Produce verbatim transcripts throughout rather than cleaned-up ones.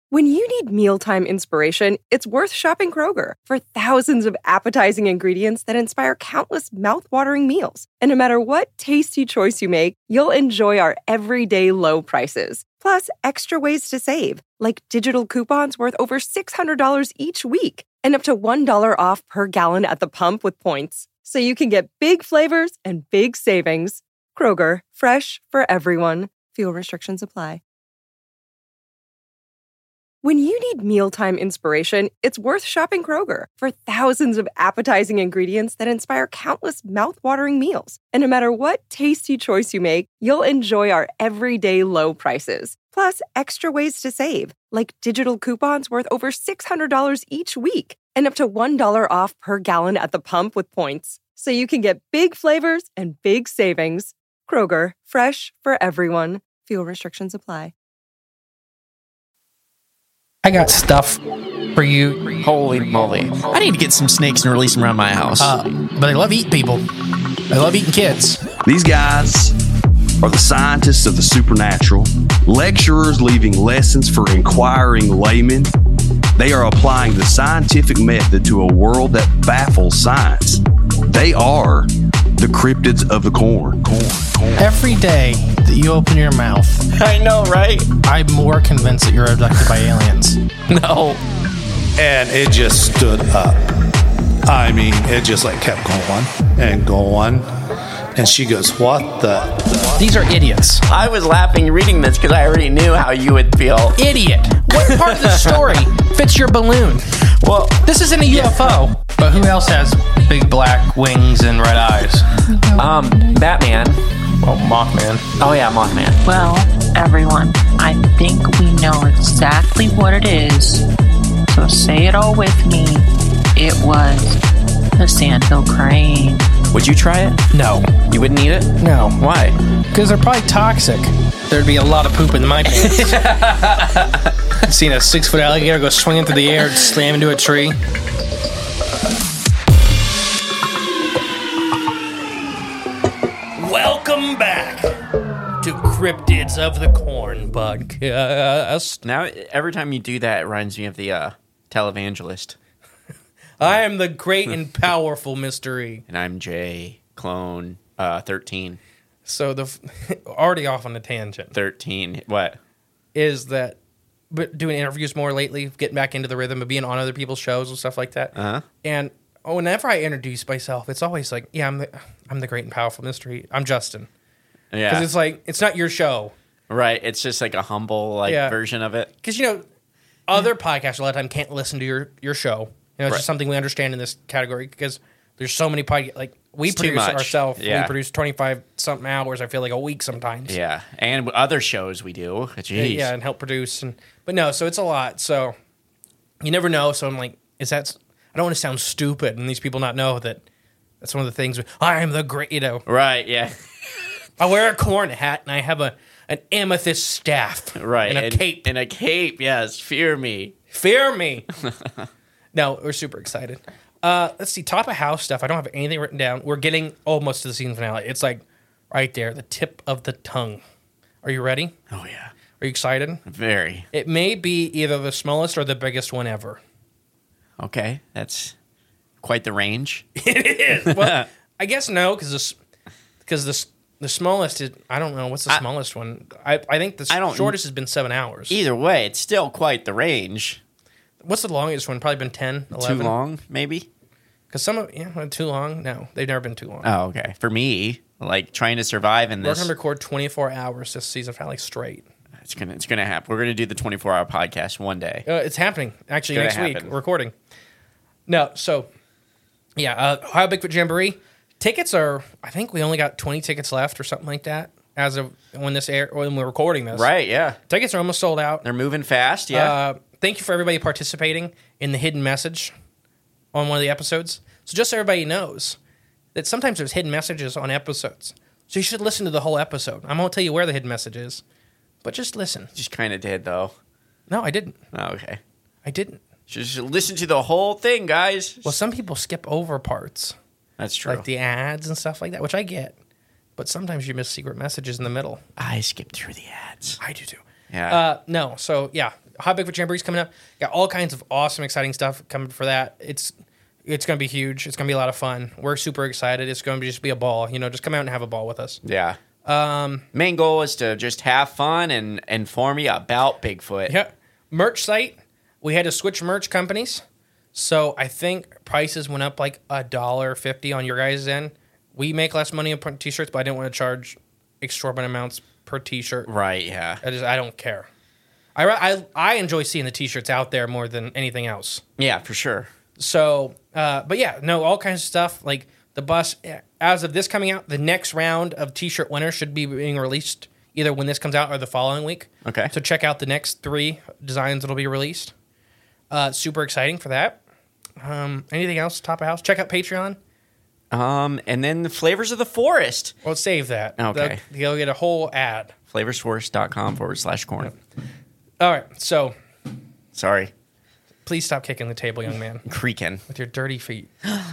When you need mealtime inspiration, it's worth shopping Kroger for thousands of appetizing ingredients that inspire countless mouth-watering meals. And no matter what tasty choice you make, you'll enjoy our everyday low prices. Plus, extra ways to save, like digital coupons worth over six hundred dollars each week and up to one dollar off per gallon at the pump with points. So you can get big flavors and big savings. Kroger, fresh for everyone. Fuel restrictions apply. When you need mealtime inspiration, it's worth shopping Kroger for thousands of appetizing ingredients that inspire countless mouth-watering meals. And no matter what tasty choice you make, you'll enjoy our everyday low prices. Plus, extra ways to save, like digital coupons worth over six hundred dollars each week and up to one dollar off per gallon at the pump with points. So you can get big flavors and big savings. Kroger, fresh for everyone. Fuel restrictions apply. I got stuff for you. Holy moly. I need to get some snakes and release them around my house. Uh, but they love eating people. They love eating kids. These guys are the scientists of the supernatural, lecturers leaving lessons for inquiring laymen. They are applying the scientific method to a world that baffles science. They are the cryptids of the corn. corn, corn. Every day that you open your mouth, I know, right? I'm more convinced that you're abducted by aliens. No. And it just stood up. I mean, it just like kept going and going. And she goes, what the? These are idiots. I was laughing reading this because I already knew how you would feel. Idiot. What part of the story fits your balloon? Well, this isn't a U F O. But who else has big black wings and red eyes? Um, Batman. Oh, Mothman. Oh, yeah, Mothman. Well, everyone, I think we know exactly what it is. So say it all with me. It was the Sandhill Crane. Would you try it? No. You wouldn't eat it? No. Why? Because they're probably toxic. There'd be a lot of poop in my pants. I've seen a six-foot alligator go swinging through the air and slam into a tree. Welcome back to Cryptids of the Corn podcast. Now, every time you do that, it reminds me of the uh, televangelist. I am the great and powerful mystery. And I'm Jay, clone uh, thirteen. So, the already off on a tangent. thirteen, what? Is that but doing interviews more lately, getting back into the rhythm of being on other people's shows and stuff like that. Uh-huh. And whenever I introduce myself, it's always like, yeah, I'm the, I'm the great and powerful mystery. I'm Justin. Yeah. Because it's like, it's not your show. Right. It's just like a humble like Yeah. version of it. Because, you know, other podcasts a lot of time can't listen to your, your show. You know, it's Right. just something we understand in this category because there's so many podcasts. Like, we It's too produce much. ourselves. Yeah. We produce twenty-five-something hours, I feel like, a week sometimes. Yeah. And other shows we do. Jeez. Yeah, and help produce. and But no, so it's a lot. So you never know. So I'm like, is that... I don't want to sound stupid and these people not know that that's one of the things. I am the great, you know. Right, yeah. I wear a corn hat and I have a an amethyst staff. Right. And a and, cape. And a cape, yes. Fear me. Fear me. No, we're super excited. Uh, let's see, top of house stuff. I don't have anything written down. We're getting almost to the season finale. It's like right there, the tip of the tongue. Are you ready? Oh, yeah. Are you excited? Very. It may be either the smallest or the biggest one ever. Okay. That's quite the range. It is. Well, I guess no, because this, because the the smallest is, I don't know what's the I, smallest one. I I think the I don't, shortest has been seven hours. Either way, it's still quite the range. What's the longest one? Probably been ten, eleven. Too long, maybe? Because some of yeah, too long. No, they've never been too long. Oh, okay. For me, like trying to survive in We're this, gonna record twenty-four hours this season finale straight. it's gonna it's gonna happen. We're gonna do the twenty-four hour podcast one day. Uh, it's happening actually It's next gonna week. happen. We're recording. No, so yeah, uh, Ohio Bigfoot Jamboree tickets are. I think we only got twenty tickets left or something like that as of when this air when we're recording this. Right? Yeah. Tickets are almost sold out. They're moving fast. Yeah. Uh, thank you for everybody participating in the hidden message on one of the episodes. So just so everybody knows that sometimes there's hidden messages on episodes. So you should listen to the whole episode. I won't tell you where the hidden message is, but just listen. Just kind of did though. No, I didn't. Oh, okay. I didn't. Just listen to the whole thing, guys. Well, some people skip over parts. That's true. Like the ads and stuff like that, which I get. But sometimes you miss secret messages in the middle. I skipped through the ads. I do too. Yeah. Uh, no, so yeah. Hot Bigfoot Jamboree's coming up. Got all kinds of awesome, exciting stuff coming for that. It's it's going to be huge. It's going to be a lot of fun. We're super excited. It's going to just be a ball. You know, just come out and have a ball with us. Yeah. Um, Main goal is to just have fun and inform you about Bigfoot. Yeah. Merch site. We had to switch merch companies. So I think prices went up like a dollar fifty on your guys' end. We make less money on t-shirts, but I didn't want to charge exorbitant amounts per t-shirt. Right, yeah. I just I don't care. I, I, I enjoy seeing the t-shirts out there more than anything else. Yeah, for sure. So, uh, but yeah, no, all kinds of stuff. Like the bus, as of this coming out, the next round of t-shirt winners should be being released either when this comes out or the following week. Okay. So check out the next three designs that'll be released. Uh, super exciting for that. Um, anything else, top of house? Check out Patreon. Um, and then the Flavors of the Forest. Well, save that. Okay. They'll, you'll get a whole ad. Flavorsforest.com forward slash corn. All right. So Sorry. please stop kicking the table, young man, Creaking. with your dirty feet. How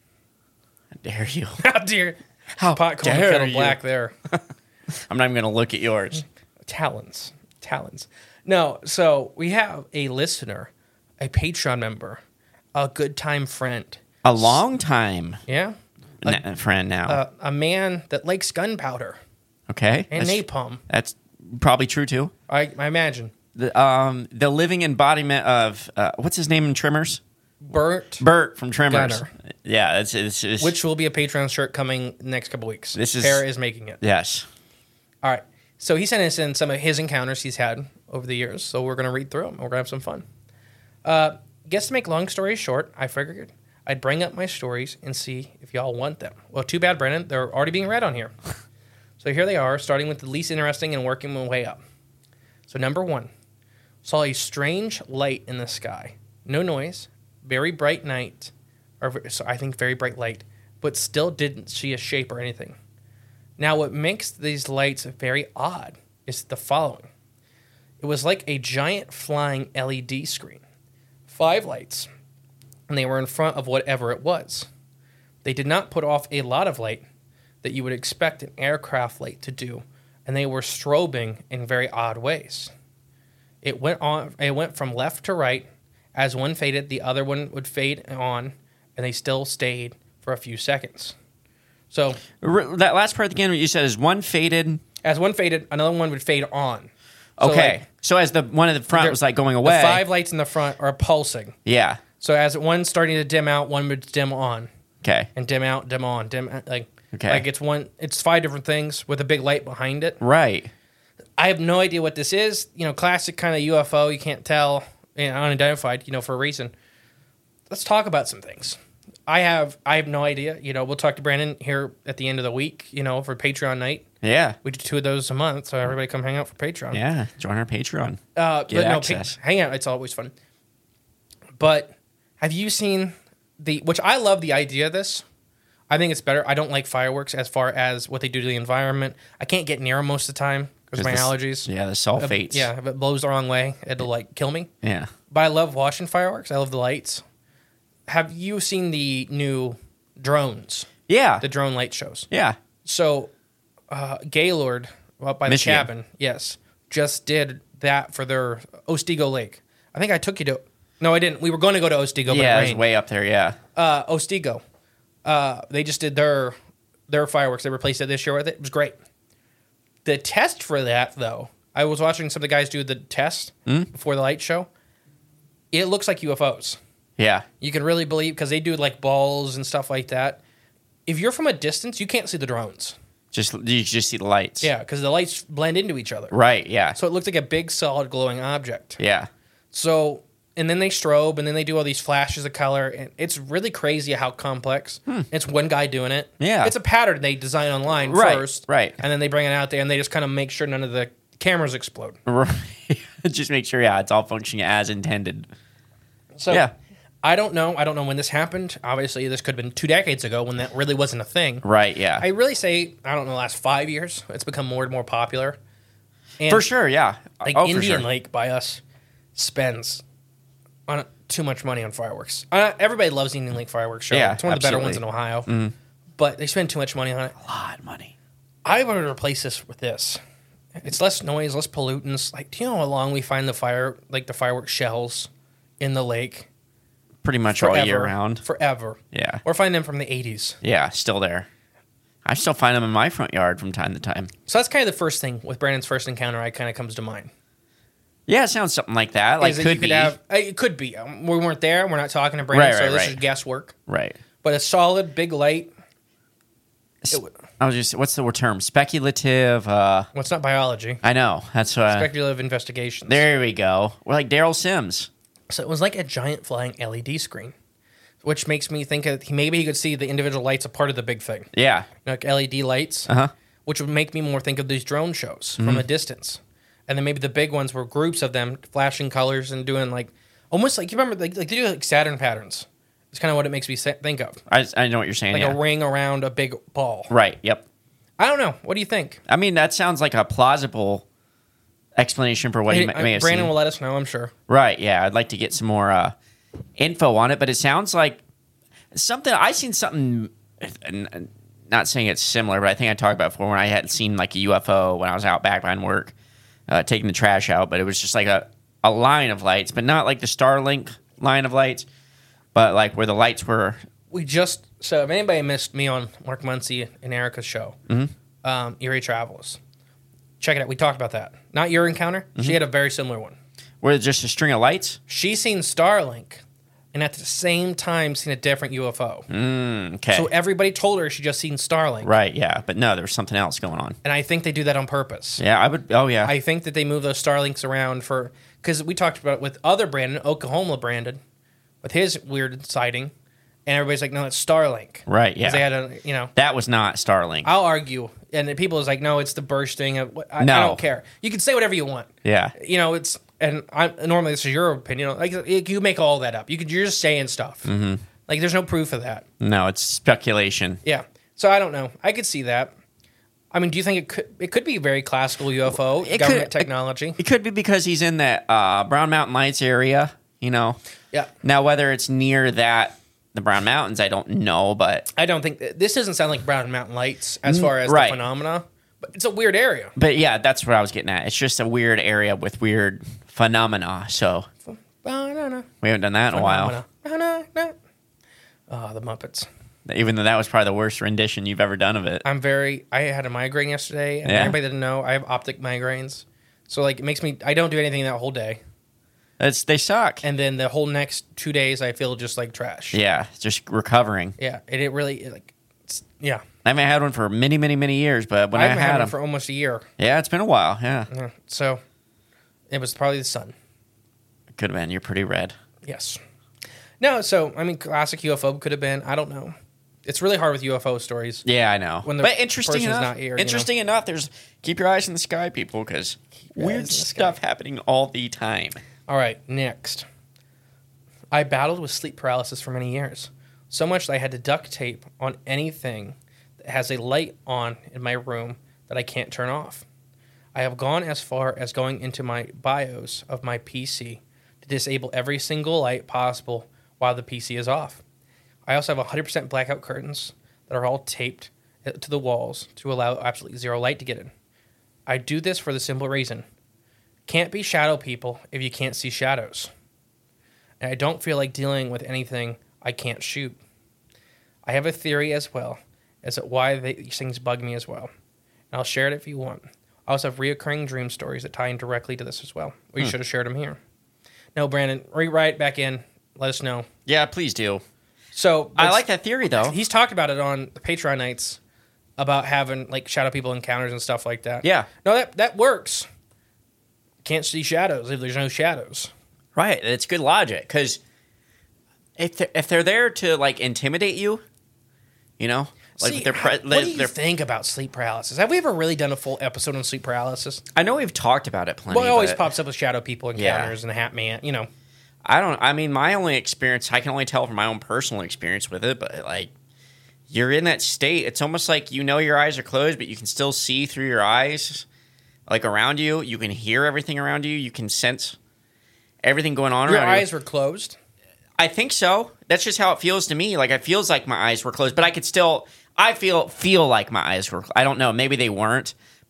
dare you? How dare How pot calling dare kettle you. black there. I'm not even going to look at yours. Talons. Talons. No, so we have a listener, a Patreon member, a good time friend. A long time Yeah? na- friend now. Uh, a man that likes gunpowder okay. and That's, napalm. that's probably true, too. I, I imagine. The, um, the living embodiment of, uh, what's his name in Trimmers? Bert, Bert from Trimmers. Gunner. Yeah, it's, it's, it's which will be a Patreon shirt coming next couple weeks. This is- Tara is making it. yes. All right. So he sent us in some of his encounters he's had over the years. So we're going to read through them. We're going to have some fun. Uh, guess to make long stories short, I figured I'd bring up my stories and see if y'all want them. Well, too bad, Brennan. They're already being read on here. So here they are, starting with the least interesting and working my way up. So number one, saw a strange light in the sky. No noise, very bright night, or so I think very bright light, but still didn't see a shape or anything. Now, what makes these lights very odd is the following. It was like a giant flying L E D screen. Five lights, and they were in front of whatever it was. They did not put off a lot of light that you would expect an aircraft light to do, and they were strobing in very odd ways. It went on. It went from left to right. As one faded, the other one would fade on, and they still stayed for a few seconds. So R- that last part again, what you said is one faded. as one faded, another one would fade on. So Okay. like, so as the one at the front there- was like going away. The five lights in the front are pulsing. Yeah. So as one's starting to dim out, one would dim on, Okay. and dim out, dim on, dim like Okay. like it's one. It's five different things with a big light behind it. Right. I have no idea what this is. You know, classic kind of U F O. You can't tell, you know, unidentified. You know, for a reason. Let's talk about some things. I have I have no idea. You know, we'll talk to Brandon here at the end of the week. You know, for Patreon night. Yeah. We do two of those a month, so everybody come hang out for Patreon. Yeah. Join our Patreon. Uh, Get but no, access. pa- hang out. It's always fun. But have you seen the? Which I love the idea of this. I think it's better. I don't like fireworks as far as what they do to the environment. I can't get near them most of the time because of my the s- allergies. Yeah, the Uh, sulfates. yeah, if it blows the wrong way, it'll like kill me. Yeah. But I love watching fireworks. I love the lights. Have you seen the new drones? Yeah. The drone light shows. yeah. So, uh, Gaylord, up by Michigan. the cabin, yes, just did that for their Otsego Lake. I think I took you to. No, I didn't. We were going to go to Otsego, but Yeah, it it was rained. way up there. Yeah. uh, Otsego. Uh, they just did their their fireworks. They replaced it this year with it. It was great. The test for that, though, I was watching some of the guys do the test before the light show. It looks like U F Os. Yeah. You can really believe because they do like balls and stuff like that. If you're from a distance, you can't see the drones. Just you just see the lights. Yeah, because the lights blend into each other. Right. Yeah. So it looked like a big, solid, glowing object. yeah. So, and then they strobe, and then they do all these flashes of color, and it's really crazy how complex. It's one guy doing it. Yeah. It's a pattern they design online Right, first. right. And then they bring it out there, and they just kind of make sure none of the cameras explode. Right. Just make sure. Yeah, it's all functioning as intended. So, Yeah. I don't know. I don't know when this happened. Obviously, this could have been two decades ago when that really wasn't a thing. Right. Yeah. I really say, I don't know, the last five years, it's become more and more popular. And for sure. Yeah. Like oh, for Indian sure. Lake by us spends on too much money on fireworks. Uh, everybody loves the Indian Lake fireworks show. Yeah, it's one of the better ones in absolutely. Ohio. But they spend too much money on it. A lot of money. I want to replace this with this. It's less noise, less pollutants. Like, do you know how long we find the fire, like the fireworks shells in the lake? Pretty much Forever. all year round. Forever. Yeah. Or find them from the eighties. Yeah, still there. I still find them in my front yard from time to time. So that's kind of the first thing with Brandon's first encounter. I kind of comes to mind. Yeah, it sounds something like that. Like, Is that could you be. Have, uh, it could be. Um, we weren't there. We're not talking to Brandon, Right, so right, this right. is guesswork. Right. But a solid, big light. S- I was just, what's the word term? Speculative. Uh, Well, it's not biology. I know. That's uh, Speculative investigations. There we go. We're like Daryl Sims. So it was like a giant flying L E D screen, which makes me think of maybe he could see the individual lights a part of the big thing, Yeah. like L E D lights, Uh huh. which would make me more think of these drone shows from a distance. And then maybe the big ones were groups of them flashing colors and doing like almost like you remember like, like they do like Saturn patterns. It's kind of what it makes me sa- think of, I, I know what you're saying. like yeah. a ring around a big ball. Right. Yep. I don't know. What do you think? I mean, that sounds like a plausible explanation for what he Hey, may, may have Brandon seen. will let us know, I'm sure. Right. Yeah. I'd like to get some more uh, info on it, but it sounds like something. I seen something. n- Not saying it's similar, but I think I talked about it before when I had seen like a U F O when I was out back behind work, uh, taking the trash out. But it was just like a, a line of lights, but not like the Starlink line of lights, but like where the lights were. We just so if anybody missed me on Mark Muncy and Erica's show, Mm-hmm. um, Erie Travels, check it out. We talked about that. Not your encounter. Mm-hmm. She had a very similar one. Were it just a string of lights? She seen Starlink, and at the same time seen a different U F O. Mm, okay. So everybody told her she just seen Starlink, Right. Yeah. But no, there was something else going on. and I think they do that on purpose. Yeah. I would. Oh yeah. I think that they move those Starlinks around for because we talked about it with other Brandon, Oklahoma Brandon, with his weird sighting, and everybody's like, no, it's Starlink. Right. 'Cause Yeah. They had a you know. That was not Starlink. I'll argue, and then people is like, no, it's the bursting of. I, No. I don't care. You can say whatever you want. yeah. You know, it's and I normally this is your opinion. Like you make all that up. You could you're just saying stuff. Mm-hmm. Like there's no proof of that. No, it's speculation. Yeah. So I don't know. I could see that. I mean, do you think it could it could be very classical U F O It government could- technology? It could be because he's in that uh, Brown Mountain Lights area, you know. Yeah. Now, whether it's near that, the Brown Mountains, I don't know, but I don't think this doesn't sound like Brown Mountain Lights as far as right. the phenomena, but it's a weird area. but yeah, that's what I was getting at. It's just a weird area with weird phenomena. So I don't know. we haven't done that in a while, Oh, the Muppets. even though that was probably the worst rendition you've ever done of it. I'm very. I had a migraine yesterday, and Yeah. anybody that didn't know, I have optic migraines. So like, it makes me. I don't do anything that whole day, It's they suck. and then the whole next two days, I feel just like trash. Yeah, just recovering. Yeah, and it really it, like. It's, yeah, I haven't had one for many, many, many years, but when I I, haven't had had them, one for almost a year. yeah, it's been a while. Yeah, Yeah, so it was probably the sun. could have been. You're pretty red. Yes. No, so I mean, classic U F O could have been. I don't know. It's really hard with U F O stories. Yeah, I know. When the but interesting person's enough, not here, you know? interesting enough, there's keep your eyes in the sky, people, because your eyes in weird the sky. stuff happening all the time. All right, next. I battled with sleep paralysis for many years, so much that I had to duct tape on anything that has a light on in my room that I can't turn off. I have gone as far as going into my BIOS of my P C to disable every single light possible while the P C is off. I also have one hundred percent blackout curtains that are all taped to the walls to allow absolutely zero light to get in. I do this for the simple reason. Can't be shadow people if you can't see shadows. And I don't feel like dealing with anything I can't shoot. I have a theory as well as to why they, these things bug me as well. And I'll share it if you want. I also have reoccurring dream stories that tie in directly to this as well. We Hmm. should have shared them here. No, Brandon, rewrite back in. Let us know. Yeah, please do. So I it's- like that theory, though. He's talked about it on the Patreon nights about having like shadow people encounters and stuff like that. Yeah. No, that that works. Can't see shadows if there's no shadows. Right, it's good logic because if they're, if they're there to like intimidate you, you know, like See, they're pre- how- what do you they're, think about sleep paralysis? Have we ever really done a full episode on sleep paralysis? I know we've talked about it plenty. Well, it always but pops up with shadow people Yeah. encounters and the Hat Man. You know, I don't. I mean, my only experience, I can only tell from my own personal experience with it, but like, you're in that state. It's almost like you know your eyes are closed, but you can still see through your eyes, like around you. You can hear everything around you. You can sense everything going on your around eyes you. were closed. I think so. That's just how it feels to me. Like it feels like my eyes were closed, but I could still. I feel feel like my eyes were. I don't know. Maybe they weren't,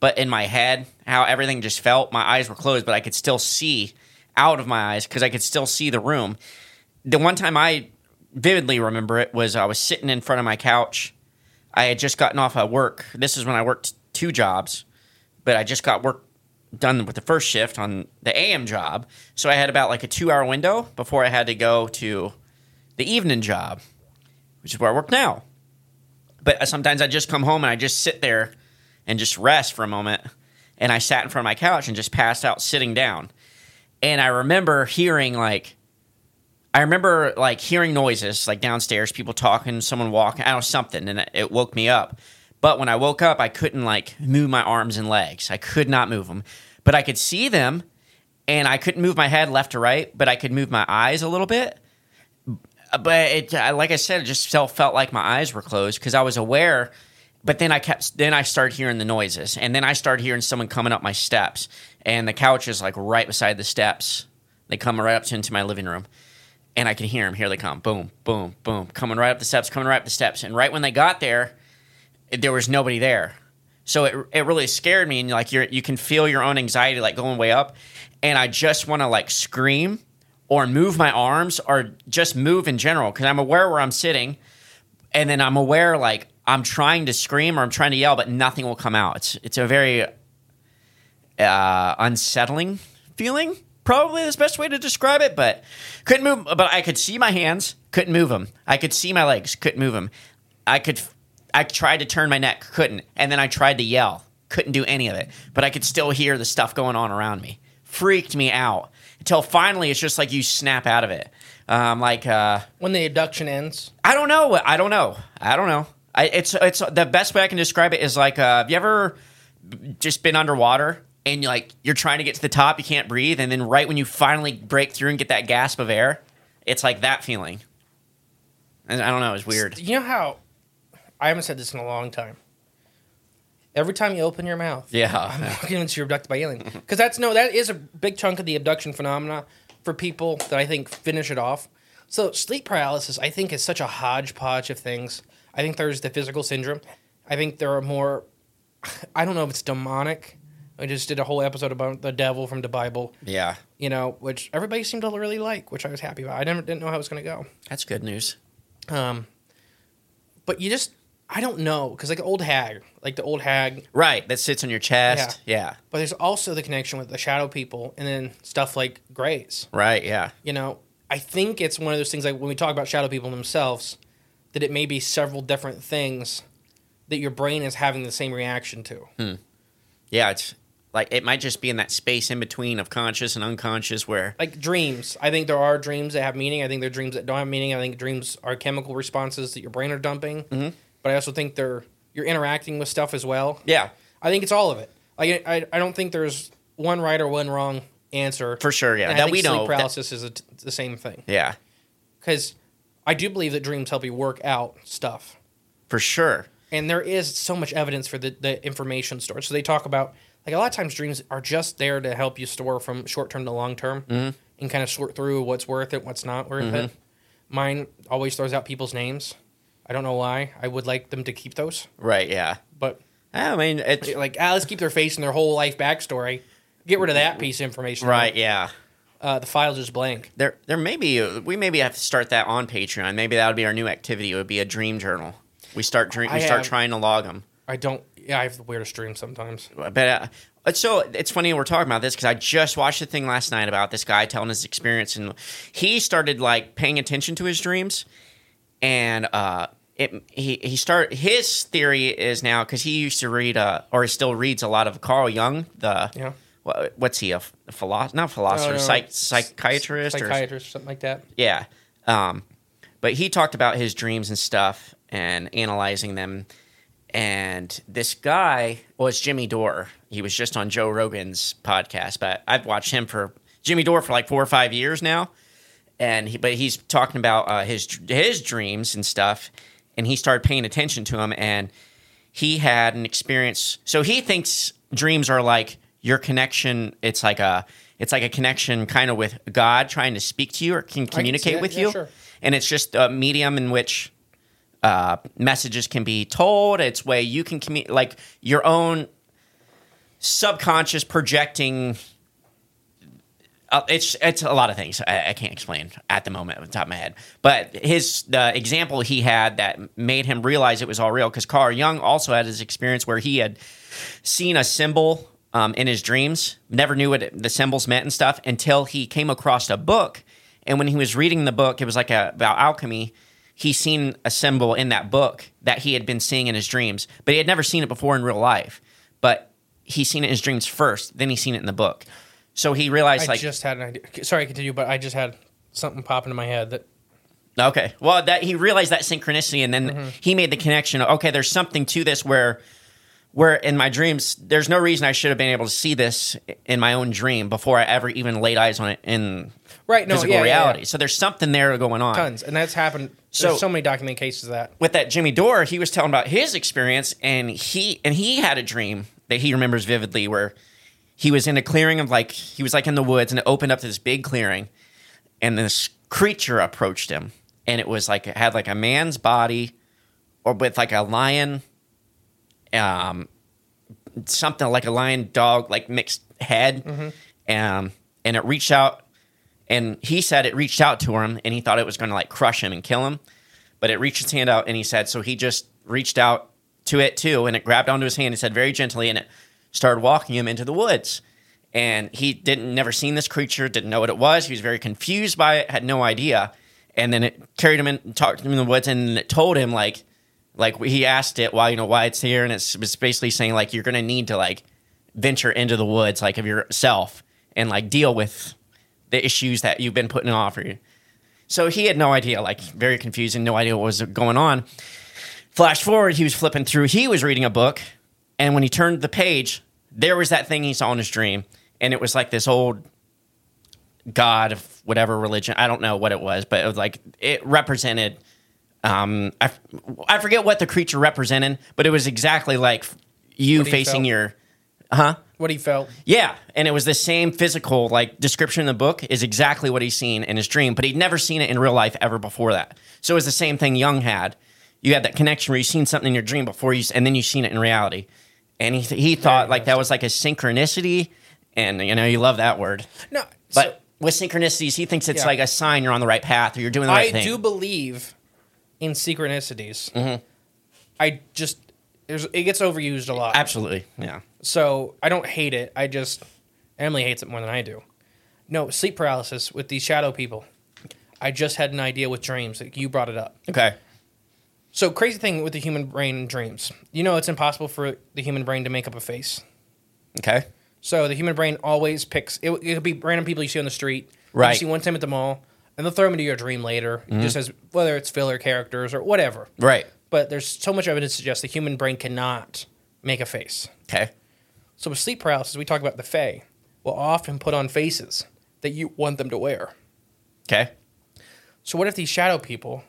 but in my head, how everything just felt. My eyes were closed, but I could still see out of my eyes because I could still see the room. The one time I vividly remember it was I was sitting in front of my couch. I had just gotten off of work. This is when I worked two jobs, but I just got work done with the first shift on the A M job. So I had about like a two-hour window before I had to go to the evening job, which is where I work now. But sometimes I just come home and I just sit there and just rest for a moment. And I sat in front of my couch and just passed out sitting down. And I remember hearing like, I remember like hearing noises like downstairs, people talking, someone walking, I don't know, something, and it woke me up. But when I woke up, I couldn't like move my arms and legs. I could not move them. But I could see them, and I couldn't move my head left to right, but I could move my eyes a little bit. But it, like I said, it just felt, felt like my eyes were closed because I was aware. But then I kept. Then I started hearing the noises, and then I started hearing someone coming up my steps, and the couch is like right beside the steps. They come right up to into my living room. And I can hear them. Here they come. Boom, boom, boom. Coming right up the steps, coming right up the steps. And right when they got there, there was nobody there. So it it really scared me. And like you're, you can feel your own anxiety like going way up. And I just want to like scream or move my arms or just move in general. Because I'm aware where I'm sitting. And then I'm aware like I'm trying to scream or I'm trying to yell, but nothing will come out. It's, it's a very uh, unsettling feeling. Probably the best way to describe it, but couldn't move. But I could see my hands, couldn't move them. I could see my legs, couldn't move them. I could, I tried to turn my neck, couldn't. And then I tried to yell, couldn't do any of it. But I could still hear the stuff going on around me. Freaked me out until finally it's just like you snap out of it. Um, like uh, when the abduction ends. I don't know. I don't know. I don't know. I, it's it's the best way I can describe it is like uh, have you ever just been underwater? And you're like you're trying to get to the top, you can't breathe, and then right when you finally break through and get that gasp of air, it's like that feeling. And I don't know, it's weird. You know how I haven't said this in a long time. Every time you open your mouth, yeah, I'm convinced you're abducted by alien. Because that's no, that is a big chunk of the abduction phenomena for people that I think finish it off. So sleep paralysis, I think, is such a hodgepodge of things. I think there's the physical syndrome. I think there are more. I don't know if it's demonic. I just did a whole episode about the devil from the Bible. Yeah. You know, which everybody seemed to really like, which I was happy about. I never, didn't know how it was going to go. That's good news. Um, but you just, I don't know, because like old hag, like the old hag. Right, that sits on your chest. Yeah. yeah. But there's also the connection with the shadow people and then stuff like Greys. Right, yeah. You know, I think it's one of those things like when we talk about shadow people themselves, that it may be several different things that your brain is having the same reaction to. Hmm. Yeah, it's... Like, it might just be in that space in between of conscious and unconscious where... Like dreams. I think there are dreams that have meaning. I think there are dreams that don't have meaning. I think dreams are chemical responses that your brain are dumping. Mm-hmm. But I also think they're you're interacting with stuff as well. Yeah. I think it's all of it. Like, I, I don't think there's one right or one wrong answer. For sure, yeah. And I that think we sleep know. paralysis that... is a t- the same thing. Yeah. Because I do believe that dreams help you work out stuff. For sure. And there is so much evidence for the, the information storage. So they talk about... Like, a lot of times dreams are just there to help you store from short-term to long-term mm-hmm. and kind of sort through what's worth it, what's not worth mm-hmm. it. Mine always throws out people's names. I don't know why. I would like them to keep those. Right, yeah. But, I mean, it's... Like, ah, let's keep their face and their whole life backstory. Get rid of that piece of information. Right, yeah. Uh, the file's just blank. There there may be... We maybe have to start that on Patreon. Maybe that would be our new activity. It would be a dream journal. We start dream, we start have, trying to log them. I don't... Yeah, I have the weirdest dreams sometimes. But uh, so it's funny we're talking about this because I just watched a thing last night about this guy telling his experience, and he started like paying attention to his dreams, and uh, it he he start his theory is now because he used to read uh, or he still reads a lot of Carl Jung, the yeah. What, what's he a, a philosopher? Not philosopher, no, no, psych, psychiatrist, psychiatrist or, or something like that. Yeah, um, but he talked about his dreams and stuff and analyzing them. And this guy was Jimmy Dore. He was just on Joe Rogan's podcast, but I've watched him for Jimmy Dore for like four or five years now. And he, but he's talking about uh, his his dreams and stuff. And he started paying attention to them, and he had an experience. So he thinks dreams are like your connection. It's like a it's like a connection kind of with God trying to speak to you or can communicate can with yeah, you. Sure. And it's just a medium in which. Uh, messages can be told. It's way you can communicate, like your own. subconscious projecting. Uh, it's it's a lot of things I, I can't explain at the moment off the top of my head. But his the example he had that made him realize it was all real, because Carl Jung also had his experience where he had seen a symbol um, in his dreams, never knew what it, the symbols meant and stuff until he came across a book. And when he was reading the book, it was like a, about alchemy. He seen a symbol in that book that he had been seeing in his dreams, but he had never seen it before in real life. But he seen it in his dreams first, then he seen it in the book. So he realized, I like, just had an idea. Sorry, continue, but I just had something pop into my head that. okay, well, that he realized that synchronicity, and then Mm-hmm. he made the connection. Okay, there's something to this where, where in my dreams, there's no reason I should have been able to see this in my own dream before I ever even laid eyes on it in Right, no, physical yeah, yeah, reality. yeah. So there's something there going on. Tons, and that's happened. So- There's so many documented cases of that. With that Jimmy Dore, he was telling about his experience, and he and he had a dream that he remembers vividly where he was in a clearing of like he was like in the woods, and it opened up to this big clearing, and this creature approached him, and it was like it had like a man's body, or with like a lion, um, something like a lion dog like mixed head, Mm-hmm. um, and it reached out, and he said it reached out to him, and he thought it was going to like crush him and kill him, but it reached its hand out, and he said so he just reached out to it too, and it grabbed onto his hand and said very gently, and it started walking him into the woods. And he didn't never seen this creature, didn't know what it was. He was very confused by it, had no idea. And then it carried him in, and talked to him in the woods, and it told him like, like he asked it why, you know, why it's here, and it was basically saying like you're gonna need to like venture into the woods like of yourself and like deal with the issues that you've been putting off. For you. So he had no idea, like very confused and no idea what was going on. Flash forward, he was flipping through. He was reading a book. And when he turned the page, there was that thing he saw in his dream. And it was like this old god of whatever religion. I don't know what it was, but it was like it represented. Um, I, I forget what the creature represented, but it was exactly like you What he facing felt. your. Huh? What he felt. Yeah. And it was the same physical like description in the book is exactly what he's seen in his dream, but he'd never seen it in real life ever before that. So it was the same thing Jung had. You had that connection where you seen something in your dream before you, and then you seen it in reality. And he he thought like that was like a synchronicity, and you know you love that word. No, But so with synchronicities, he thinks it's Yeah. like a sign you're on the right path or you're doing the right I thing. do believe in synchronicities. Mm-hmm. I just there's it gets overused a lot. Absolutely, yeah. So I don't hate it. I just Emily hates it more than I do. No, sleep paralysis with these shadow people. I just had an idea with dreams. Like you brought it up. Okay. So crazy thing with the human brain and dreams. You know it's impossible for the human brain to make up a face. Okay. So the human brain always picks. It, it could be random people you see on the street. Right. You see one time at the mall, and they'll throw them into your dream later, just as whether it's filler characters or whatever. Right. But there's so much evidence to suggest the human brain cannot make a face. Okay. So with sleep paralysis, we talk about the Fae will often put on faces that you want them to wear. Okay. So what if these shadow people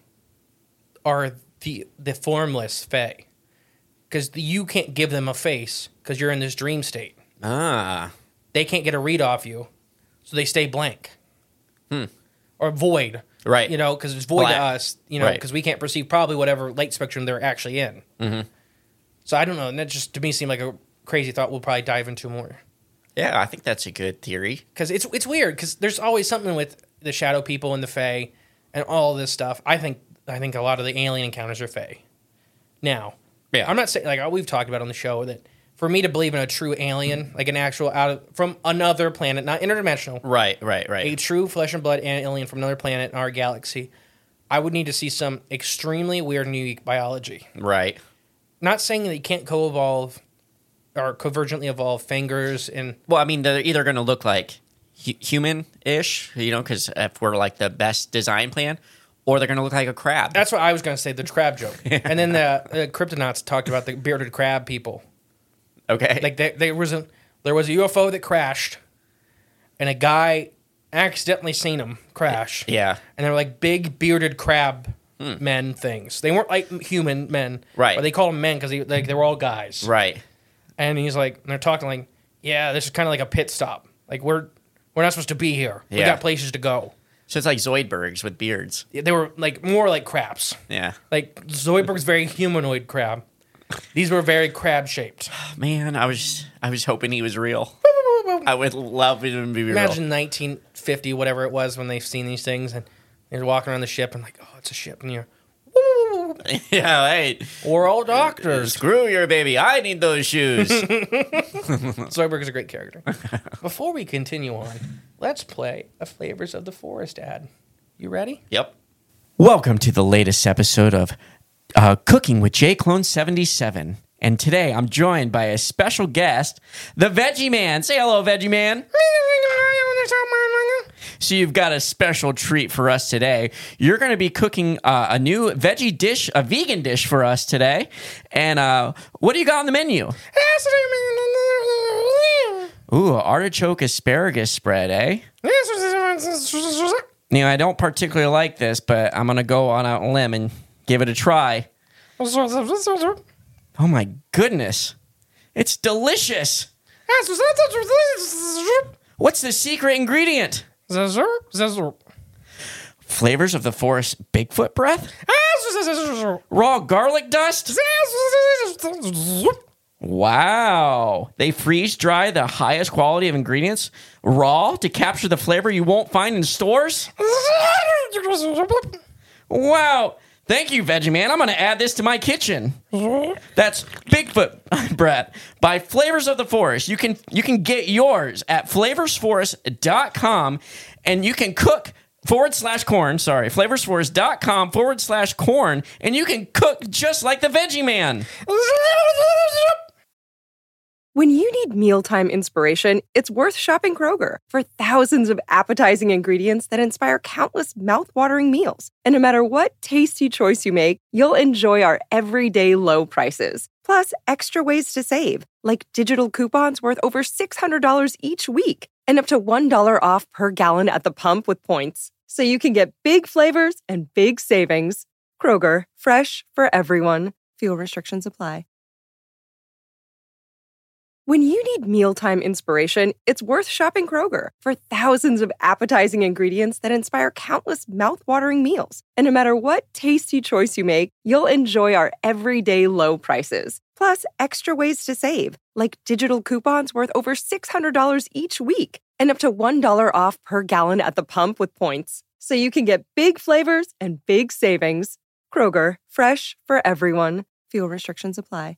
are the the formless Fae? Because you can't give them a face because you're in this dream state. Ah. They can't get a read off you, so they stay blank. Hmm. Or void. Right. You know, because it's void Black. to us, you know, Right. because we can't perceive probably whatever light spectrum they're actually in. Mm-hmm. So I don't know. And that just, to me, seemed like a crazy thought we'll probably dive into more. Yeah, I think that's a good theory. Because it's it's weird, because there's always something with the shadow people and the Fae and all this stuff. I think I think a lot of the alien encounters are Fae. Now, Yeah. I'm not saying, like we've talked about on the show, that for me to believe in a true alien, like an actual out of from another planet, not interdimensional, Right, right, a right. true flesh and blood alien from another planet in our galaxy, I would need to see some extremely weird and unique biology. Right. Not saying that you can't co-evolve or convergently evolve fingers and Well, I mean, they're either going to look like hu- human-ish, you know, because if we're like the best design plan, or they're going to look like a crab. that's what I was going to say, the crab joke. And then the, the Kryptonauts talked about the bearded crab people. Okay. Like there, there was a there was a U F O that crashed, and a guy accidentally seen him crash. yeah. And they were like big bearded crab men things. They weren't like human men, Right. But they called them men because they like they were all guys. Right. And he's like, and they're talking like, yeah, this is kind of like a pit stop. Like we're we're not supposed to be here. We Yeah. got places to go. So it's like Zoidbergs with beards. They were like more like crabs. Yeah. Like Zoidberg's very humanoid crab. These were very crab shaped. Man, I was I was hoping he was real. I would love him to be real. Imagine nineteen fifty, whatever it was, when they've seen these things and they're walking around the ship and like, oh, it's a ship, and you're, woo. Yeah, hey, We're all doctors. screw your baby. I need those shoes. Zoidberg is a great character. Before we continue on, let's play a Flavors of the Forest ad. You ready? Yep. Welcome to the latest episode of uh, Cooking with J Clone seventy-seven. And today I'm joined by a special guest, the Veggie Man. Say hello, Veggie Man. So you've got a special treat for us today. You're going to be cooking uh, a new veggie dish, a vegan dish for us today. And uh, what do you got on the menu? Ooh, artichoke asparagus spread, eh? You know, I don't particularly like this, but I'm going to go on a limb and give it a try. Oh my goodness. It's delicious. What's the secret ingredient? Flavors of the Forest Bigfoot breath? Raw garlic dust? Wow. They freeze dry the highest quality of ingredients raw to capture the flavor you won't find in stores? Wow. Thank you, Veggie Man. I'm going to add this to my kitchen. That's Bigfoot breath by Flavors of the Forest. You can you can get yours at flavors forest dot com, and you can cook forward slash corn, sorry, flavorsforest.com forward slash corn, and you can cook just like the Veggie Man. When you need mealtime inspiration, it's worth shopping Kroger for thousands of appetizing ingredients that inspire countless mouth-watering meals. And no matter what tasty choice you make, you'll enjoy our everyday low prices. Plus, extra ways to save, like digital coupons worth over six hundred dollars each week and up to one dollar off per gallon at the pump with points. So you can get big flavors and big savings. Kroger, fresh for everyone. Fuel restrictions apply. When you need mealtime inspiration, it's worth shopping Kroger for thousands of appetizing ingredients that inspire countless mouth-watering meals. And no matter what tasty choice you make, you'll enjoy our everyday low prices. Plus, extra ways to save, like digital coupons worth over six hundred dollars each week and up to one dollar off per gallon at the pump with points. So you can get big flavors and big savings. Kroger, fresh for everyone. Fuel restrictions apply.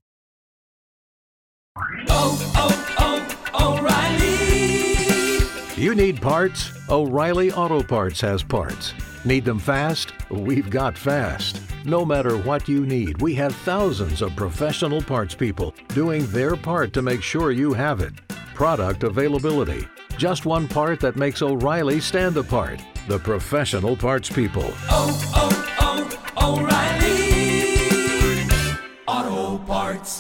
Oh, oh, oh, O'Reilly! You need parts? O'Reilly Auto Parts has parts. Need them fast? We've got fast. No matter what you need, we have thousands of professional parts people doing their part to make sure you have it. Product availability. Just one part that makes O'Reilly stand apart. The professional parts people. Oh, oh, oh, O'Reilly! Auto Parts.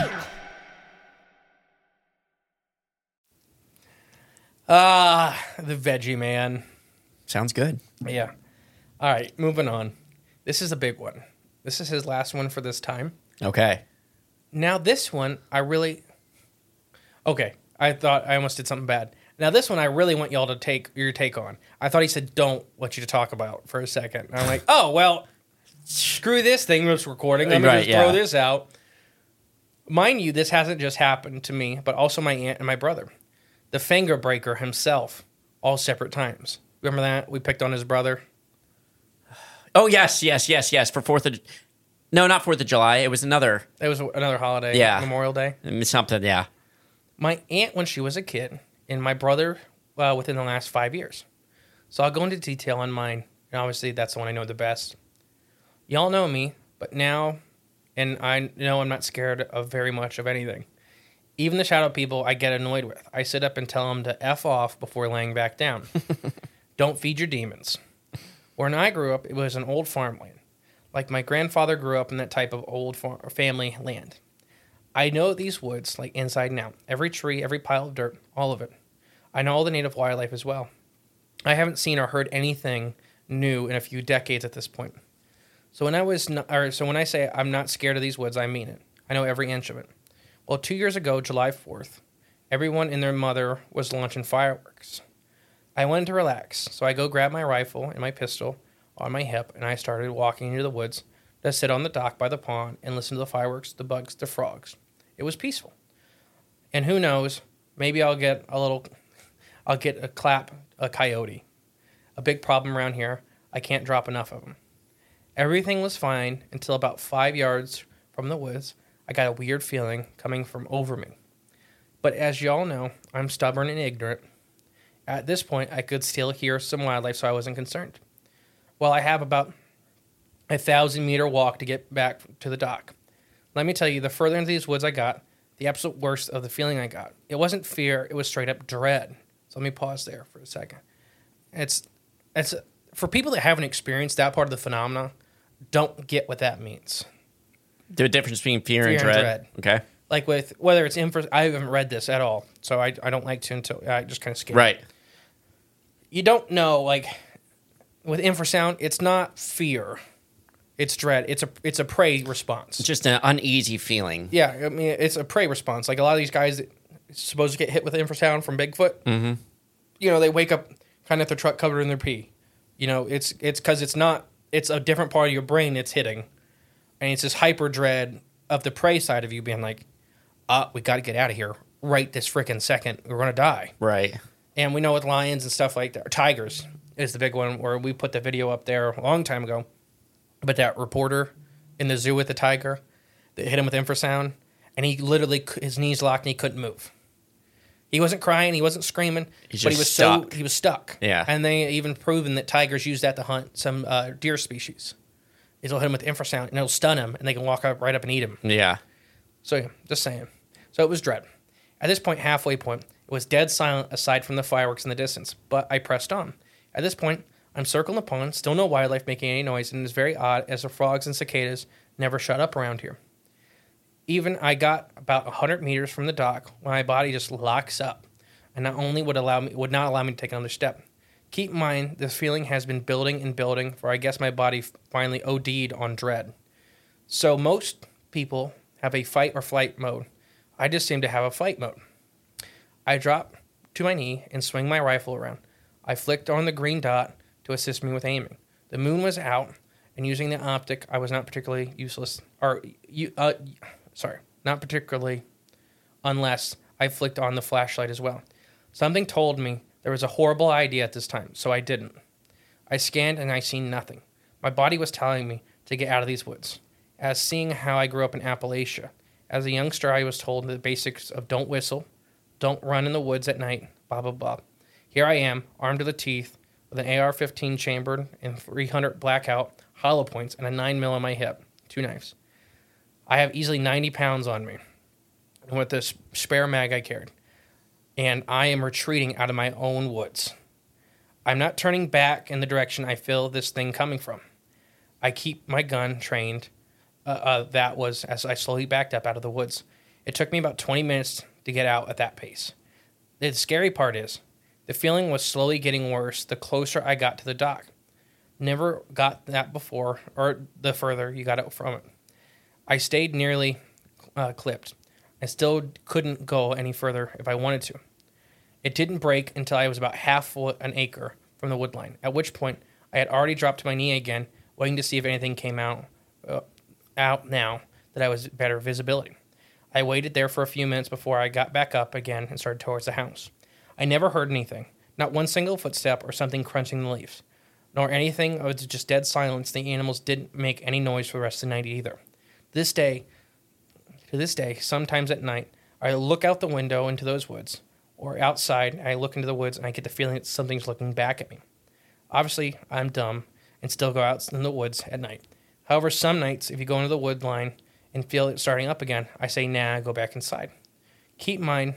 Ah, the Veggie Man. Sounds good. Yeah. All right, moving on. This is a big one. This is his last one for this time. Okay. Now, this one, I really... Okay, I thought I almost did something bad. Now, this one, I really want y'all to take your take on. I thought he said, don't want you to talk about for a second. And I'm like, oh, well, screw this thing was recording. I'm going Right, to just yeah. throw this out. Mind you, this hasn't just happened to me, but also my aunt and my brother. The finger breaker himself, all separate times. Remember that? We picked on his brother. Oh, yes, yes, yes, yes. For fourth of... No, not fourth of July. It was another... It was another holiday. Yeah. Memorial Day. Something, yeah. My aunt when she was a kid, and my brother uh, within the last five years. So I'll go into detail on mine. And obviously, that's the one I know the best. Y'all know me, but now, and I know I'm not scared of very much of anything. Even the shadow people I get annoyed with. I sit up and tell them to F off before laying back down. Don't feed your demons. When I grew up, it was an old farmland. Like my grandfather grew up in that type of old farm, family land. I know these woods like inside and out. Every tree, every pile of dirt, all of it. I know all the native wildlife as well. I haven't seen or heard anything new in a few decades at this point. So when I was, not, or so when I say I'm not scared of these woods, I mean it. I know every inch of it. Well, two years ago, July fourth, everyone and their mother was launching fireworks. I wanted to relax, so I go grab my rifle and my pistol on my hip, and I started walking into the woods to sit on the dock by the pond and listen to the fireworks, the bugs, the frogs. It was peaceful. And who knows, maybe I'll get a little, I'll get a clap, a coyote. A big problem around here, I can't drop enough of them. Everything was fine until about five yards from the woods, I got a weird feeling coming from over me. But as y'all know, I'm stubborn and ignorant. At this point, I could still hear some wildlife, so I wasn't concerned. Well, I have about a thousand meter walk to get back to the dock. Let me tell you, the further into these woods I got, the absolute worst of the feeling I got. It wasn't fear, it was straight up dread. So let me pause there for a second. It's, it's for people that haven't experienced that part of the phenomena, don't get what that means. The difference between fear, Fear and, and dread. dread. Okay. Like with, whether it's infra, I haven't read this at all, so I, I don't like to until, I just kind of skip. Right. You don't know, like, with infrasound, it's not fear. It's dread. It's a it's a prey response. It's just an uneasy feeling. Yeah, I mean, it's a prey response. Like a lot of these guys that supposed to get hit with infrasound from Bigfoot, Mm-hmm. you know, they wake up kind of at their truck covered in their pee. You know, it's it's because it's not, it's a different part of your brain it's hitting. And it's this hyper dread of the prey side of you being like, ah, we got to get out of here right this freaking second. We're going to die. Right. And we know with lions and stuff like that, tigers is the big one where we put the video up there a long time ago. But that reporter in the zoo with the tiger that hit him with infrasound, and he literally, his knees locked and he couldn't move. He wasn't crying, he wasn't screaming, He's but he just was stuck. so, he was stuck. Yeah. And they even proven that tigers use that to hunt some uh, deer species. They'll hit him with infrasound and it'll stun him and they can walk up right up and eat him. Yeah. So, yeah, just saying. So it was dread. At this point, halfway point, it was dead silent aside from the fireworks in the distance, but I pressed on. At this point, I'm circling the pond, still no wildlife making any noise, and it's very odd as the frogs and cicadas never shut up around here. Even I got about one hundred meters from the dock when my body just locks up, and not only would allow me would not allow me to take another step. Keep in mind, this feeling has been building and building, for I guess my body finally O D'd on dread. So most people have a fight or flight mode. I just seem to have a fight mode. I drop to my knee and swing my rifle around. I flicked on the green dot to assist me with aiming. The moon was out, and using the optic, I was not particularly useless, or, you, uh, sorry, not particularly, unless I flicked on the flashlight as well. Something told me there was a horrible idea at this time, so I didn't. I scanned and I seen nothing. My body was telling me to get out of these woods. As seeing how I grew up in Appalachia, as a youngster I was told the basics of don't whistle, don't run in the woods at night, blah, blah, blah. Here I am, armed to the teeth, with an A R fifteen chambered and three hundred blackout hollow points and a nine mil on my hip, two knives. I have easily ninety pounds on me with this spare mag I carried, and I am retreating out of my own woods. I'm not turning back in the direction I feel this thing coming from. I keep my gun trained. Uh, uh, that was as I slowly backed up out of the woods. It took me about twenty minutes to get out at that pace. The scary part is, the feeling was slowly getting worse the closer I got to the dock. Never got that before, or the further you got it from it. I stayed nearly uh, clipped. I still couldn't go any further if I wanted to. It didn't break until I was about half an acre from the wood line, at which point I had already dropped to my knee again, waiting to see if anything came out, uh, out now that I was better visibility. I waited there for a few minutes before I got back up again and started towards the house. I never heard anything, not one single footstep or something crunching the leaves, nor anything. It was just dead silence. The animals didn't make any noise for the rest of the night either. This day, to this day, sometimes at night, I look out the window into those woods, or outside, and I look into the woods, and I get the feeling that something's looking back at me. Obviously, I'm dumb and still go out in the woods at night. However, some nights, if you go into the wood line and feel it starting up again, I say, nah, go back inside. Keep in mind,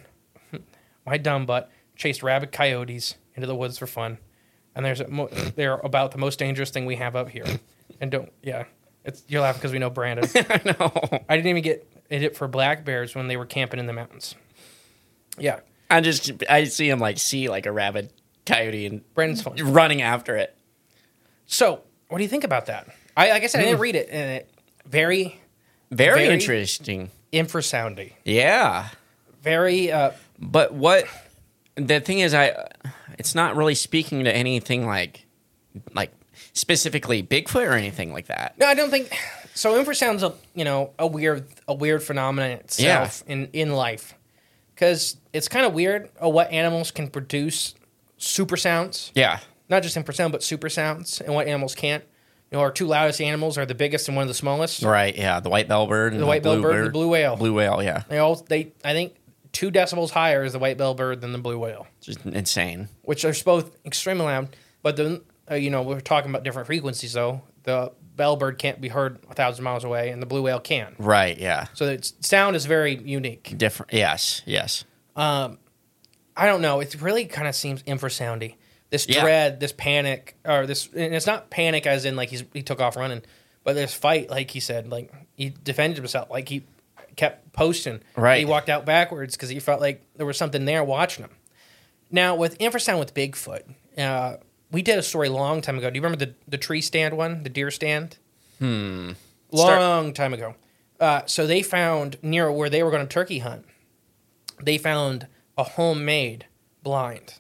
my dumb butt chased rabid coyotes into the woods for fun, and there's a mo- they're about the most dangerous thing we have up here. And don't, yeah, it's you're laughing because we know Brandon. I know. I didn't even get it for black bears when they were camping in the mountains. Yeah, I just I see him like see like a rabid coyote and Brandon's fun. running after it. So, what do you think about that? I like I said, I didn't read it, and it very, Very, Very- interesting. infrasoundy, Yeah. very. Uh, But what the thing is, I it's not really speaking to anything like like specifically Bigfoot or anything like that. no, I don't think. So infrasound's a you know a weird a weird phenomenon itself in in life, because it's kind of weird uh, what animals can produce super sounds. Yeah. Not just infrasound, but super sounds, and what animals can't. You know, our two loudest animals are the biggest and one of the smallest. Right. Yeah. The white bellbird and The white blue bellbird and bird. the blue whale. Blue whale. Yeah. They all they I think two decibels higher is the white bellbird than the blue whale, Just insane. which are both extremely loud. But then uh, you know we're talking about different frequencies though. The bellbird can't be heard a thousand miles away, and the blue whale can. Right. Yeah. So it's, sound is very unique. Different. Yes. Yes. I don't know. It really kind of seems infrasoundy. This Yeah. dread, this panic, or this, and it's not panic as in like he's, he took off running, but this fight, like he said, like he defended himself, like he kept posting. Right. He walked out backwards because he felt like there was something there watching him. Now, with infrasound with Bigfoot, uh, we did a story a long time ago. Do you remember the, the tree stand one, the deer stand? Hmm. Long time ago. Uh, so they found near where they were going to turkey hunt, they found a homemade blind.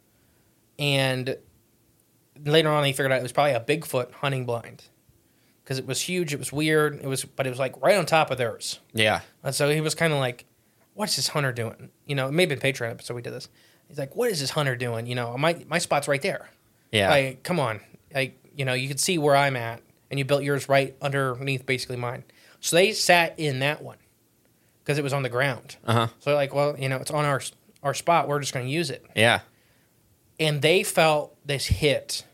And later on, they figured out it was probably a Bigfoot hunting blind because it was huge. It was weird. It was, but it was like right on top of theirs. Yeah. And so he was kind of like, "What's this hunter doing?" You know, it may have been Patreon episode we did this. He's like, "What is this hunter doing?" You know, my my spot's right there. Yeah. Like, come on, like you know, you can see where I'm at, and you built yours right underneath basically mine. So they sat in that one because it was on the ground. Uh huh. So they're like, well, you know, it's on our our spot. We're just going to use it. Yeah. And they felt this hit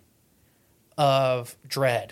of dread.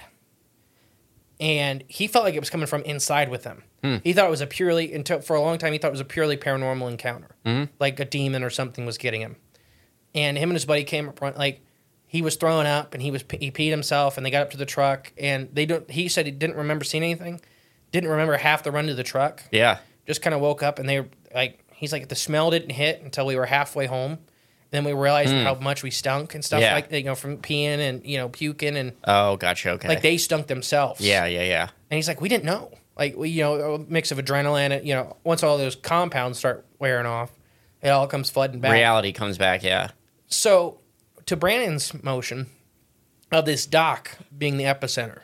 And he felt like it was coming from inside with him. Hmm. He thought it was a purely, until for a long time, he thought it was a purely paranormal encounter. Mm-hmm. Like a demon or something was getting him. And him and his buddy came up front, like, he was throwing up and he was he peed himself and they got up to the truck and they don't, he said he didn't remember seeing anything. Didn't remember half the run to the truck. Yeah. Just kind of woke up and they were like, he's like, the smell didn't hit until we were halfway home. Then we realized how much we stunk and stuff Yeah. like you know from peeing and you know puking and Oh, gotcha. Okay. like they stunk themselves. Yeah. Yeah. Yeah. And he's like, we didn't know. Like we, you know, a mix of adrenaline. And, you know, once all those compounds start wearing off, it all comes flooding back. Reality comes back. Yeah. So, to Brandon's motion of this dock being the epicenter,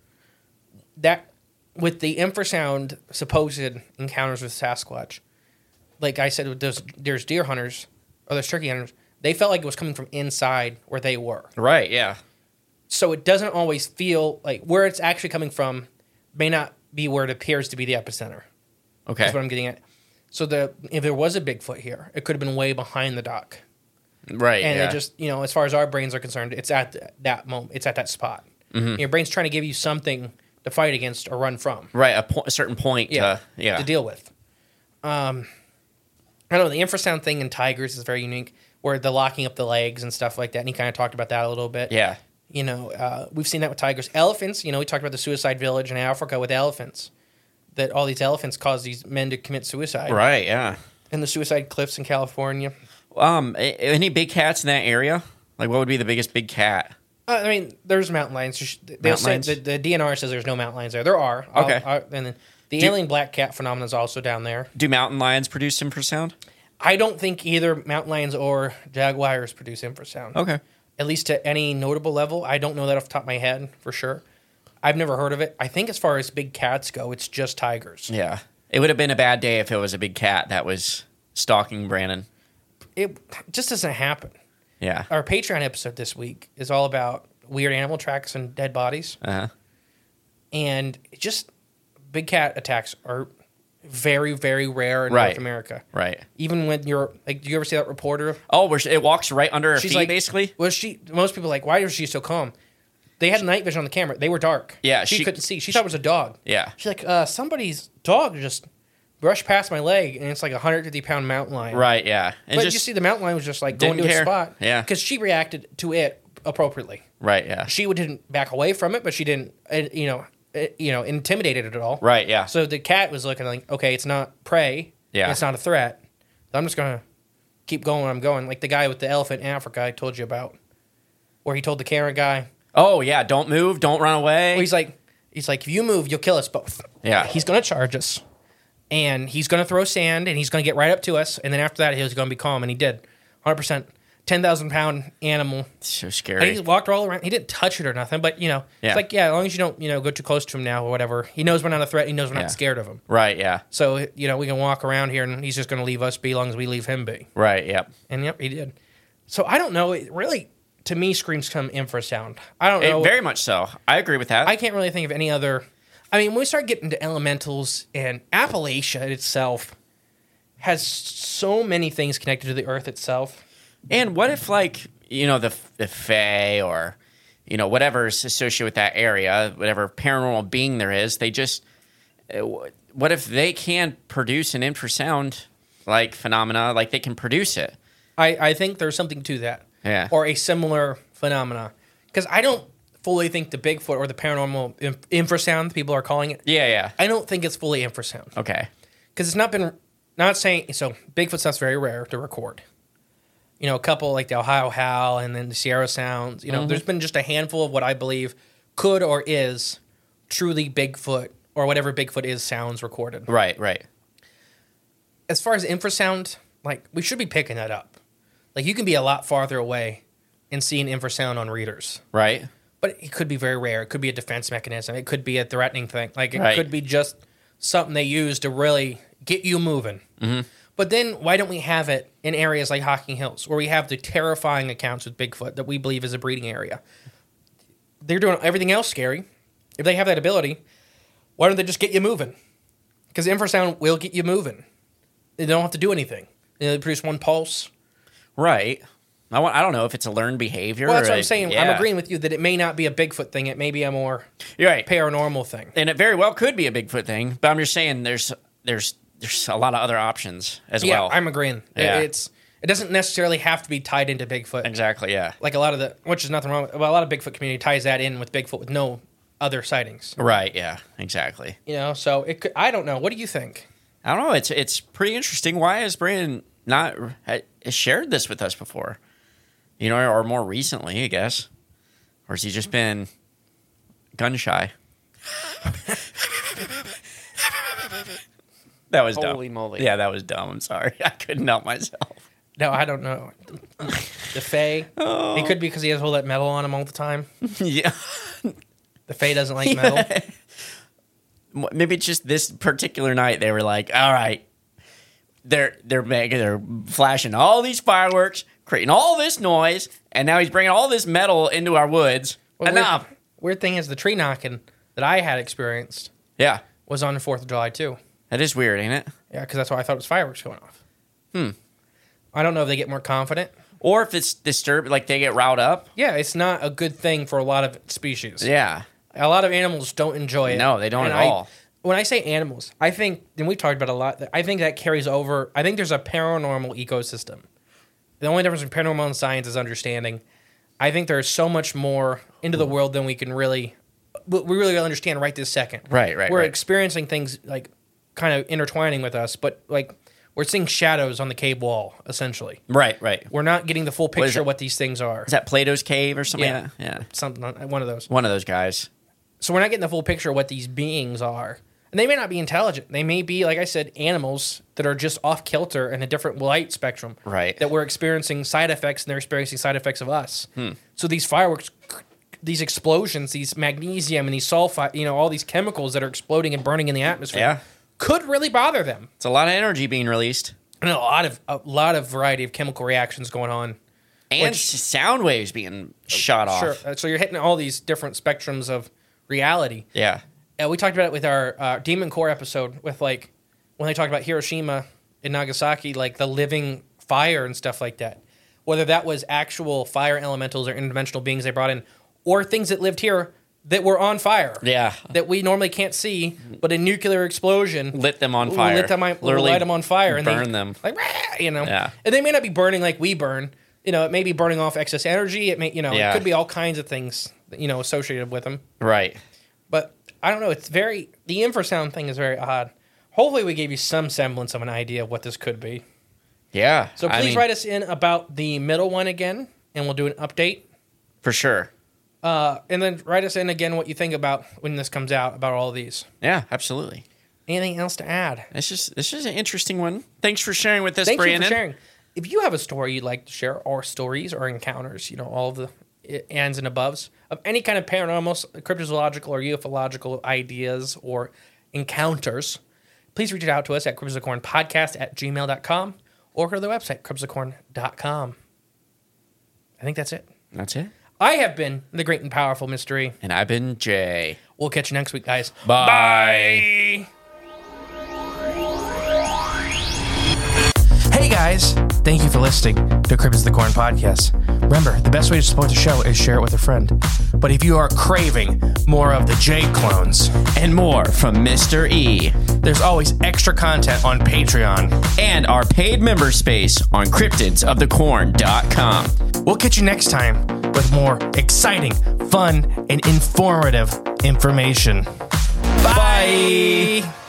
that with the infrasound supposed encounters with Sasquatch, like I said, with those there's deer hunters or those turkey hunters, they felt like it was coming from inside where they were. Right. Yeah. So it doesn't always feel like where it's actually coming from may not be where it appears to be the epicenter. Okay. That's what I'm getting at. So the if there was a Bigfoot here, it could have been way behind the dock. Right. And yeah. it just, you know, as far as our brains are concerned, it's at th- that moment, it's at that spot. Mm-hmm. Your brain's trying to give you something to fight against or run from. Right. A, po- a certain point. Yeah. To, yeah. To deal with. Um, I don't know. The infrasound thing in tigers is very unique, where the locking up the legs and stuff like that. And he kind of talked about that a little bit. Yeah. You know, uh, we've seen that with tigers. Elephants, you know, we talked about the suicide village in Africa with elephants, that all these elephants cause these men to commit suicide. Right. Yeah. And the suicide cliffs in California. Um. a- Any big cats in that area? Like, what would be the biggest big cat? Uh, I mean, there's mountain lions. They'll Mountain say lions? the, the D N R says there's no mountain lions there. There are. I'll- Okay. I'll- and then the Do- alien black cat phenomenon is also down there. Do mountain lions produce infrasound? I don't think either mountain lions or jaguars produce infrasound. Okay. At least to any notable level. I don't know that off the top of my head for sure. I've never heard of it. I think as far as big cats go, it's just tigers. Yeah. It would have been a bad day if it was a big cat that was stalking Brandon. It just doesn't happen. Yeah. Our Patreon episode this week is all about weird animal tracks and dead bodies. Uh-huh. And it just big cat attacks are very, very rare in Right. North America. Right. Even when you're like, do you ever see that reporter? Oh, where she, it walks right under her She's feet, like, basically? Well, she. Most people are like, why is she so calm? They had night vision on the camera. They were dark. Yeah, she, she- couldn't see. She thought it was a dog. Yeah. She's like, uh, somebody's dog just brushed past my leg, and it's like a one hundred fifty pound mountain lion. Right, yeah. And But just, you see, the mountain lion was just like going to didn't its care. spot. Yeah. Because she reacted to it appropriately. Right, yeah. She didn't back away from it, but she didn't, uh, you know, uh, you know, intimidate it at all. Right, yeah. So the cat was looking like, okay, it's not prey. Yeah. It's not a threat. I'm just gonna keep going where I'm going. Like the guy with the elephant in Africa I told you about, where he told the camera guy, Oh, yeah. Don't move. Don't run away. well, he's like, he's like, if you move, you'll kill us both. Yeah. He's gonna charge us, and he's gonna throw sand, and he's gonna get right up to us, and then after that, he was gonna be calm, and he did, one hundred percent. ten thousand pound animal. So And scary. he walked all around. He didn't touch it or nothing, but you know, Yeah. it's like yeah, as long as you don't you know go too close to him now or whatever. He knows we're not a threat. He knows we're Yeah. not scared of him. Right, yeah. So you know we can walk around here and he's just going to leave us be as long as we leave him be. Right, yep. And yep, he did. So I don't know. It really, to me, screams some infrasound. I don't It- know. very much so. I agree with that. I can't really think of any other. I mean, when we start getting into elementals and Appalachia itself has so many things connected to the earth itself. And what if, like, you know, the the Fae or, you know, whatever's associated with that area, whatever paranormal being there is, they just, uh, what if they can produce an infrasound, like, phenomena, like they can produce it? I, I think there's something to that. Yeah. Or a similar phenomena. Because I don't fully think the Bigfoot or the paranormal inf- infrasound people are calling it. Yeah, yeah. I don't think it's fully infrasound. Okay. Because it's not been, not saying, so Bigfoot stuff's very rare to record. You know, a couple like the Ohio Howl and then the Sierra Sounds. You know, Mm-hmm. there's been just a handful of what I believe could or is truly Bigfoot or whatever Bigfoot is sounds recorded. Right, right. As far as infrasound, like, we should be picking that up. Like, you can be a lot farther away and see an infrasound on readers. Right. But it could be very rare. It could be a defense mechanism. It could be a threatening thing. Like, it Right. could be just something they use to really get you moving. Mm-hmm. But then why don't we have it in areas like Hocking Hills, where we have the terrifying accounts with Bigfoot that we believe is a breeding area? They're doing everything else scary. If they have that ability, why don't they just get you moving? Because infrasound will get you moving. They don't have to do anything. You know, they produce one pulse. Right. I, want, I don't know if it's a learned behavior. Well, that's or what I'm a- saying. I'm yeah. agreeing with you that it may not be a Bigfoot thing. It may be a more You're right. paranormal thing. And it very well could be a Bigfoot thing, but I'm just saying there's there's there's a lot of other options as Yeah, well. I'm agreeing. It- Yeah. It's it doesn't necessarily have to be tied into Bigfoot. Exactly, yeah. Like a lot of the, which is nothing wrong with, well, a lot of Bigfoot community ties that in with Bigfoot with no other sightings. Right, yeah, exactly. You know, so it could, I don't know. What do you think? I don't know. It's it's pretty interesting. Why has Brandon not ha- shared this with us before? You know, or more recently, I guess. Or has he just been gun shy? That was dumb. Holy moly. Yeah, that was dumb. I'm sorry. I couldn't help myself. No, I don't know. The Fae. Oh. It could be because he has all that metal on him all the time. Yeah. The Fae doesn't like metal. Maybe it's just this particular night they were like, all right, they're they're making they're flashing all these fireworks, creating all this noise, and now he's bringing all this metal into our woods. Well, Enough. Weird, weird thing is the tree knocking that I had experienced Yeah, was on the fourth of July too. that is weird, ain't it? Yeah, because that's why I thought it was fireworks going off. Hmm. I don't know if they get more confident. Or if it's disturbed, like they get riled up. Yeah, it's not a good thing for a lot of species. Yeah. A lot of animals don't enjoy it. No, they don't And at I- all. When I say animals, I think, and we've talked about it a lot, that I think that carries over. I think there's a paranormal ecosystem. The only difference between paranormal and science is understanding. I think there's so much more into the world than we can really, we really understand right this second. Right, right, We're right. experiencing things like kind of intertwining with us, but like we're seeing shadows on the cave wall, essentially. Right, right. We're not getting the full is picture it? of what these things are. Is that Plato's cave or something? Yeah. Like that? Yeah. Something, one of those. One of those guys. So we're not getting the full picture of what these beings are. And they may not be intelligent. They may be, like I said, animals that are just off kilter in a different light spectrum. Right. That we're experiencing side effects and they're experiencing side effects of us. Hmm. So these fireworks, these explosions, these magnesium and these sulfite, you know, all these chemicals that are exploding and burning in the atmosphere Yeah. could really bother them. It's a lot of energy being released. And a lot of a lot of variety of chemical reactions going on. And Which- sound waves being shot off. Sure. Uh, So you're hitting all these different spectrums of reality. Yeah. Uh, we talked about it with our uh, Demon Core episode with like when they talked about Hiroshima and Nagasaki, like the living fire and stuff like that. Whether that was actual fire elementals or interdimensional beings they brought in, or things that lived here that were on fire. Yeah. That we normally can't see, but a nuclear explosion Lit them on fire. Lit them on, Literally light them on fire and burn they, them. like "Rah," you know. Yeah. And they may not be burning like we burn. You know, it may be burning off excess energy. It may, you know, Yeah. it could be all kinds of things, you know, associated with them. Right. But I don't know. It's very, the infrasound thing is very odd. Hopefully, we gave you some semblance of an idea of what this could be. Yeah. So I please mean, write us in about the middle one again, and we'll do an update. For sure. Uh, and then write us in again what you think about when this comes out about all of these. Yeah, absolutely. Anything else to add? It's just this is an interesting one. Thanks for sharing with us, Thank Brandon. you for sharing. if you have a story you'd like to share, or stories or encounters, you know, all of the ands and aboves of any kind of paranormal, cryptozoological, or ufological ideas or encounters, please reach out to us at cryptozocornpodcast at gmail dot com or go to the website, cryptozocorn dot com. I think that's it. That's it. I have been the great and powerful Mystery. And I've been Jay. We'll catch you next week, guys. Bye. Bye. Hey guys, thank you for listening to Cryptids the Corn podcast. Remember, the best way to support the show is share it with a friend. But if you are craving more of the J clones And more from Mister E. there's always extra content on Patreon. And our paid member space on cryptids of the corn dot com. We'll catch you next time with more exciting, fun, and informative information. Bye. Bye.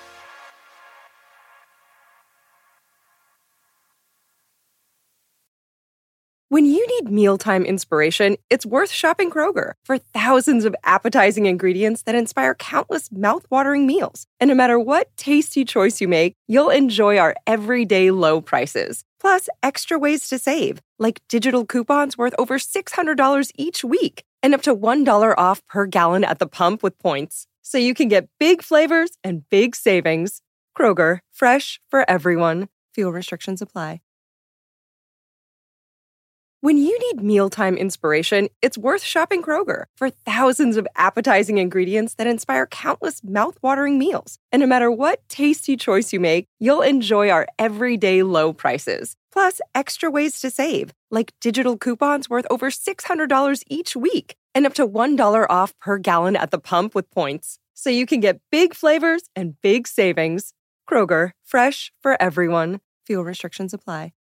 When you need mealtime inspiration, it's worth shopping Kroger for thousands of appetizing ingredients that inspire countless mouth-watering meals. And no matter what tasty choice you make, you'll enjoy our everyday low prices. Plus, extra ways to save, like digital coupons worth over six hundred dollars each week and up to one dollar off per gallon at the pump with points. So you can get big flavors and big savings. Kroger, fresh for everyone. Fuel restrictions apply. When you need mealtime inspiration, it's worth shopping Kroger for thousands of appetizing ingredients that inspire countless mouth-watering meals. And no matter what tasty choice you make, you'll enjoy our everyday low prices. Plus, extra ways to save, like digital coupons worth over six hundred dollars each week and up to one dollar off per gallon at the pump with points. So you can get big flavors and big savings. Kroger, fresh for everyone. Fuel restrictions apply.